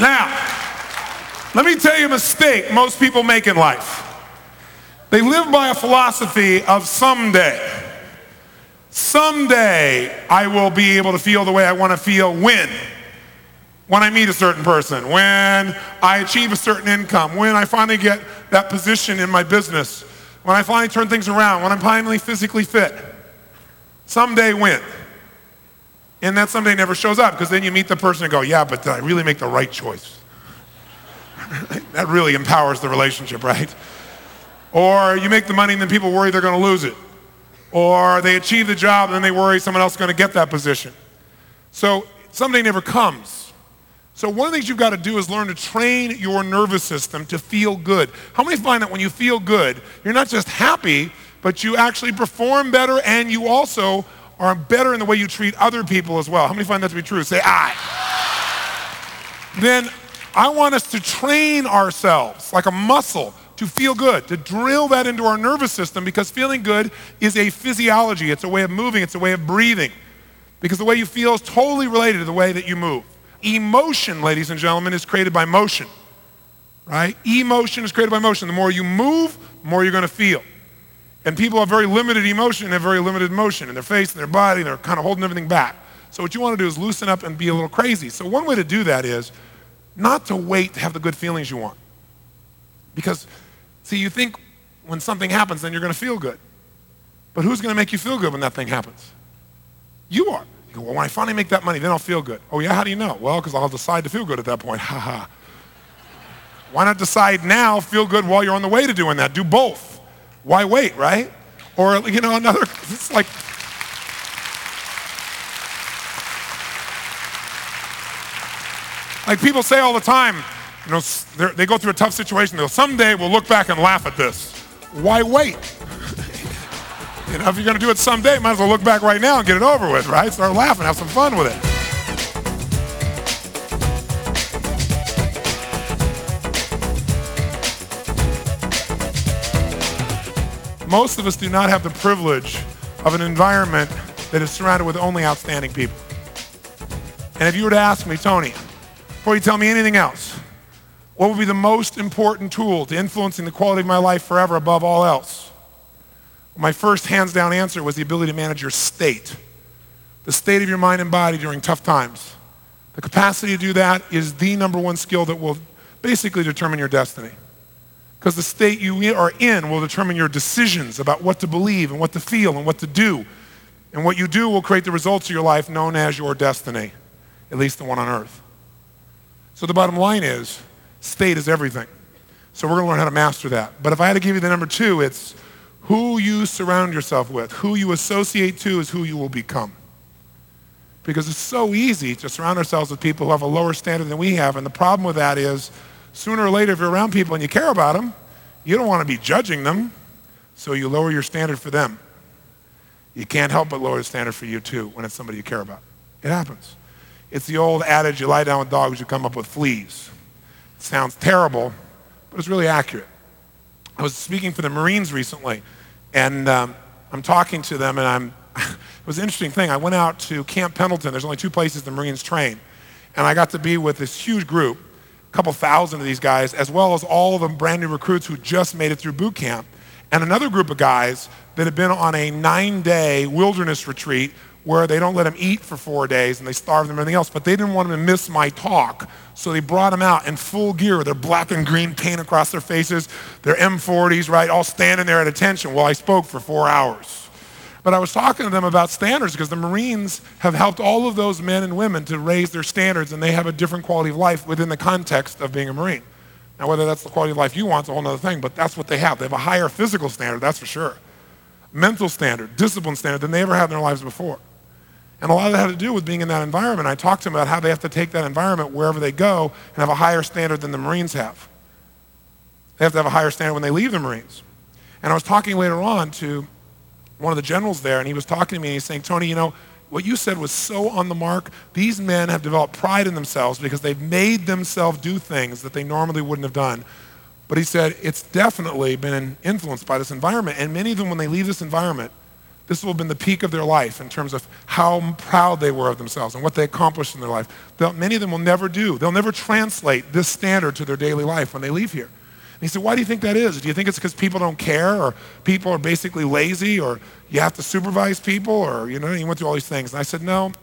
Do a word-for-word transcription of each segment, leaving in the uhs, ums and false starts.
Now, let me tell you a mistake most people make in life. They live by a philosophy of someday. Someday I will be able to feel the way I want to feel when? When I meet a certain person, when I achieve a certain income, when I finally get that position in my business, when I finally turn things around, when I'm finally physically fit. Someday when? And that someday never shows up, because then you meet the person and go, yeah, but did I really make the right choice? That really empowers the relationship, right? Or you make the money and then people worry they're going to lose it. Or they achieve the job and then they worry someone else is going to get that position. So someday never comes. So one of the things you've got to do is learn to train your nervous system to feel good. How many find that when you feel good, you're not just happy, but you actually perform better, and you also are better in the way you treat other people as well? How many find that to be true? Say, I. Then I want us to train ourselves like a muscle to feel good, to drill that into our nervous system, because feeling good is a physiology. It's a way of moving. It's a way of breathing, because the way you feel is totally related to the way that you move. Emotion, ladies and gentlemen, is created by motion, right? Emotion is created by motion. The more you move, the more you're going to feel. And people have very limited emotion and have very limited motion in their face and their body, and they're kind of holding everything back. So what you want to do is loosen up and be a little crazy. So one way to do that is not to wait to have the good feelings you want. Because, see, you think when something happens, then you're going to feel good. But who's going to make you feel good when that thing happens? You are. You go, well, when I finally make that money, then I'll feel good. Oh, yeah? How do you know? Well, because I'll decide to feel good at that point. Ha ha. Why not decide now, feel good while you're on the way to doing that? Do both. Why wait, right? Or, you know, another, it's like, like people say all the time, you know, they go through a tough situation, they'll, someday we'll look back and laugh at this. Why wait? You know, if you're gonna do it someday, might as well look back right now and get it over with, right? Start laughing, have some fun with it. Most of us do not have the privilege of an environment that is surrounded with only outstanding people. And if you were to ask me, Tony, before you tell me anything else, what would be the most important tool to influencing the quality of my life forever above all else? My first hands down answer was the ability to manage your state, the state of your mind and body during tough times. The capacity to do that is the number one skill that will basically determine your destiny. Because the state you are in will determine your decisions about what to believe and what to feel and what to do. And what you do will create the results of your life known as your destiny, at least the one on earth. So the bottom line is, state is everything. So we're going to learn how to master that. But if I had to give you the number two, it's who you surround yourself with. Who you associate to is who you will become. Because it's so easy to surround ourselves with people who have a lower standard than we have. And the problem with that is, sooner or later, if you're around people and you care about them, you don't want to be judging them, so you lower your standard for them. You can't help but lower the standard for you too when it's somebody you care about. It happens. It's the old adage, you lie down with dogs, you come up with fleas. It sounds terrible, but it's really accurate. I was speaking for the Marines recently, and um, I'm talking to them, and I'm, it was an interesting thing. I went out to Camp Pendleton. There's only two places the Marines train, and I got to be with this huge group, a couple thousand of these guys, as well as all of the brand new recruits who just made it through boot camp, and another group of guys that had been on a nine-day wilderness retreat where they don't let them eat for four days and they starve them and everything else, but they didn't want them to miss my talk, so they brought them out in full gear with their black and green paint across their faces, their M forties, right, all standing there at attention while I spoke for four hours. But I was talking to them about standards, because the Marines have helped all of those men and women to raise their standards, and they have a different quality of life within the context of being a Marine. Now, whether that's the quality of life you want is a whole other thing, but that's what they have. They have a higher physical standard, that's for sure. Mental standard, discipline standard than they ever had in their lives before. And a lot of that had to do with being in that environment. I talked to them about how they have to take that environment wherever they go and have a higher standard than the Marines have. They have to have a higher standard when they leave the Marines. And I was talking later on to one of the generals there, and he was talking to me and he's saying, Tony, you know, what you said was so on the mark. These men have developed pride in themselves because they've made themselves do things that they normally wouldn't have done. But he said, it's definitely been influenced by this environment. And many of them, when they leave this environment, This will have been the peak of their life in terms of how proud they were of themselves and what they accomplished in their life. They'll, many of them will never do. They'll never translate this standard to their daily life when they leave here. And he said, why do you think that is? Do you think it's because people don't care, or people are basically lazy, or you have to supervise people, or, you know, he went through all these things. And I said, no.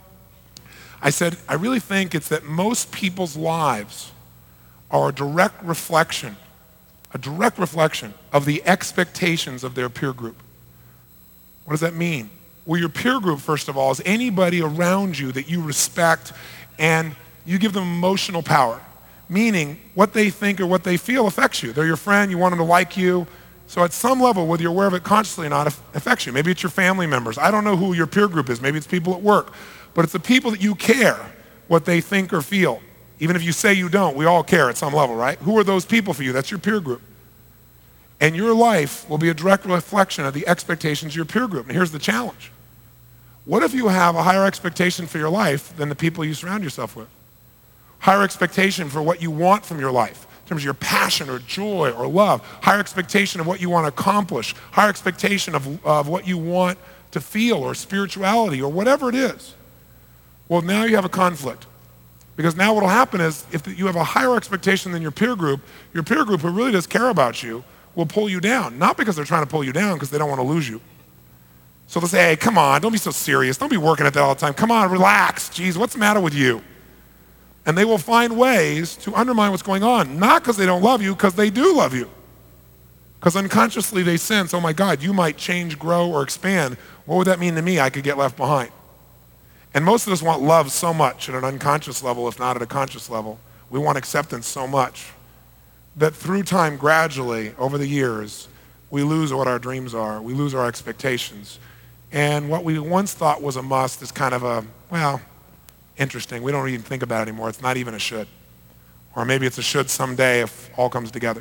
I said, I really think it's that most people's lives are a direct reflection, a direct reflection of the expectations of their peer group. What does that mean? Well, your peer group, first of all, is anybody around you that you respect and you give them emotional power, meaning what they think or what they feel affects you. They're your friend, you want them to like you. So at some level, whether you're aware of it consciously or not, it affects you. Maybe it's your family members. I don't know who your peer group is. Maybe it's people at work. But it's the people that you care what they think or feel. Even if you say you don't, we all care at some level, right? Who are those people for you? That's your peer group. And your life will be a direct reflection of the expectations of your peer group. And here's the challenge. What if you have a higher expectation for your life than the people you surround yourself with? Higher expectation for what you want from your life, in terms of your passion or joy or love. Higher expectation of what you want to accomplish. Higher expectation of, of what you want to feel, or spirituality, or whatever it is. Well, now you have a conflict. Because now what will happen is, if you have a higher expectation than your peer group, your peer group, who really does care about you, will pull you down. Not because they're trying to pull you down, because they don't want to lose you. So they'll say, hey, come on, don't be so serious. Don't be working at that all the time. Come on, relax. Geez, what's the matter with you? And they will find ways to undermine what's going on. Not because they don't love you, because they do love you. Because unconsciously they sense, oh my God, you might change, grow, or expand. What would that mean to me? I could get left behind. And most of us want love so much at an unconscious level, if not at a conscious level. We want acceptance so much that through time, gradually, over the years, we lose what our dreams are. We lose our expectations. And what we once thought was a must is kind of a, well, interesting. We don't even think about it anymore. It's not even a should. Or maybe it's a should someday if all comes together.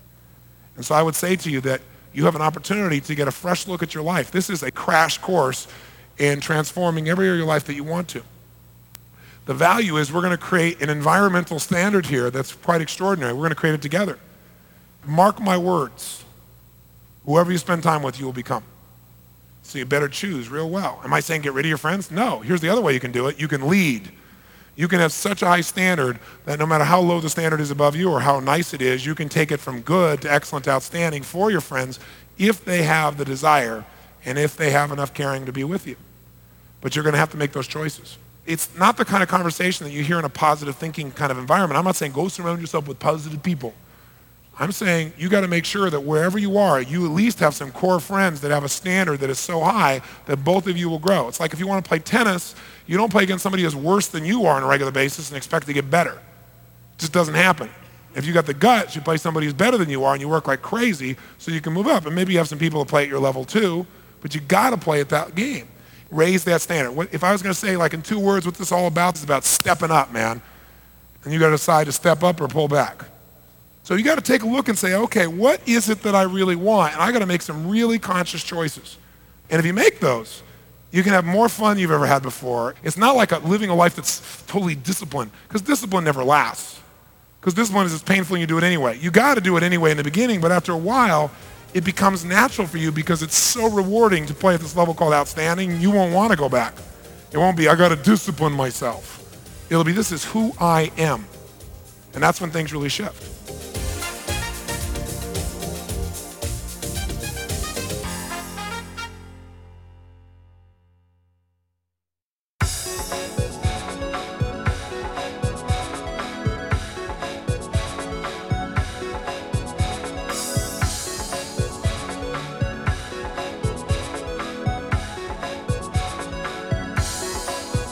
And so I would say to you that you have an opportunity to get a fresh look at your life. This is a crash course in transforming every area of your life that you want to. The value is we're going to create an environmental standard here that's quite extraordinary. We're going to create it together. Mark my words. Whoever you spend time with, you will become. So you better choose real well. Am I saying get rid of your friends? No. Here's the other way you can do it. You can lead. You can have such a high standard that no matter how low the standard is above you or how nice it is, you can take it from good to excellent to outstanding for your friends if they have the desire and if they have enough caring to be with you. But you're going to have to make those choices. It's not the kind of conversation that you hear in a positive thinking kind of environment. I'm not saying go surround yourself with positive people. I'm saying you got to make sure that wherever you are, you at least have some core friends that have a standard that is so high that both of you will grow. It's like if you want to play tennis, you don't play against somebody who's worse than you are on a regular basis and expect to get better. It just doesn't happen. If you got the guts, you play somebody who's better than you are and you work like crazy so you can move up. And maybe you have some people that play at your level too, but you got to play at that game. Raise that standard. If I was going to say, like in two words, what this is all about, it's about stepping up, man. And you got to decide to step up or pull back. So you got to take a look and say, okay, what is it that I really want? And I got to make some really conscious choices. And if you make those, you can have more fun you've ever had before. It's not like a, living a life that's totally disciplined, because discipline never lasts. Because discipline is as painful and you do it anyway. You got to do it anyway in the beginning, but after a while, it becomes natural for you because it's so rewarding to play at this level called outstanding. You won't want to go back. It won't be, I got to discipline myself. It'll be, this is who I am. And that's when things really shift.